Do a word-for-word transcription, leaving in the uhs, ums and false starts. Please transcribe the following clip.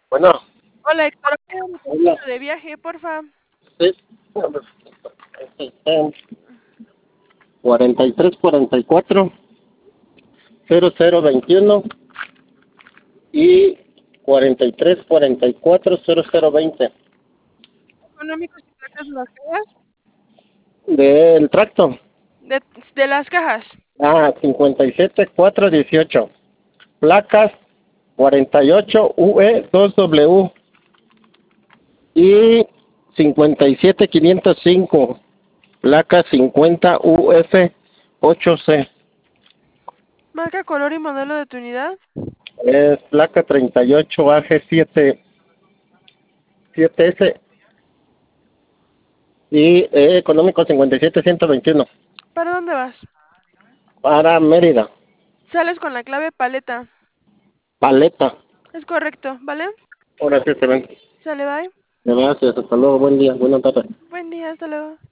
Bueno, Hola, Héctor, ¿qué hola. es de viaje, porfa? Sí. cuarenta y tres cuarenta y cuatro cero cero veintiuno y cuarenta y tres cuarenta y cuatro cero cero veinte Económicos y placas de las cajas. del tracto. De, de las cajas. Ah, cincuenta y siete cuatro dieciocho. Placas cuarenta y ocho U E dos W y cincuenta y siete quinientos cinco. Placa cincuenta U F ocho C. Marca, color y modelo de tu unidad. Es placa treinta y ocho A G siete siete S y eh, económico cincuenta y siete ciento veintiuno ¿Para dónde vas? para Mérida. Sales con la clave paleta. Paleta. Es correcto, ¿vale? Ahora sí se ven. Sale, bye. Gracias, hasta luego, buen día, buenas tardes. Buen día, hasta luego.